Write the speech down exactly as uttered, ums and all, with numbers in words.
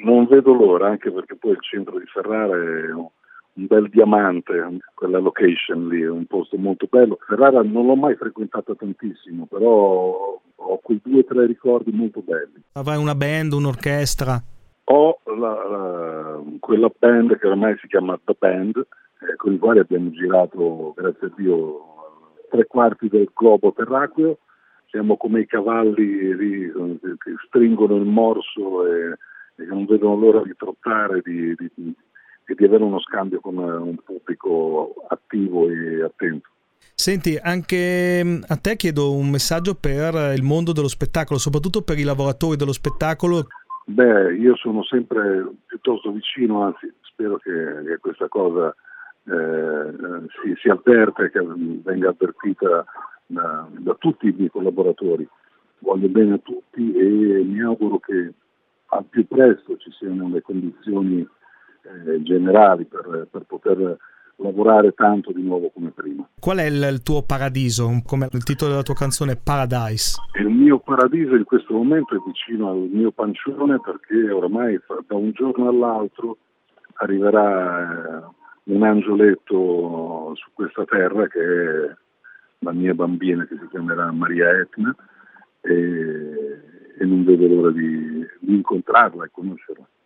Non vedo l'ora, anche perché poi il centro di Ferrara è un un bel diamante, quella location lì, è un posto molto bello. Ferrara non l'ho mai frequentata tantissimo, però ho quei due o tre ricordi molto belli. Avrai una band, un'orchestra? Ho la, la, quella band che ormai si chiama The Band, eh, con i quali abbiamo girato, grazie a Dio, tre quarti del globo terracqueo. Siamo come i cavalli lì, che stringono il morso e, e non vedono l'ora di trottare, di, di, e di avere uno scambio con un pubblico attivo e attento. Senti, anche a te chiedo un messaggio per il mondo dello spettacolo, soprattutto per i lavoratori dello spettacolo. Beh, io sono sempre piuttosto vicino, anzi spero che, che questa cosa eh, si, si avverta e che venga avvertita da, da tutti i miei collaboratori. Voglio bene a tutti e mi auguro che al più presto ci siano le condizioni eh, generali per, per poter lavorare tanto di nuovo come prima. Qual è il, il tuo paradiso? Come il titolo della tua canzone, Paradise. Il mio paradiso in questo momento è vicino al mio pancione, perché oramai da un giorno all'altro arriverà eh, un angioletto su questa terra che è la mia bambina, che si chiamerà Maria Etna, e, e non vedo l'ora di, di incontrarla e conoscerla.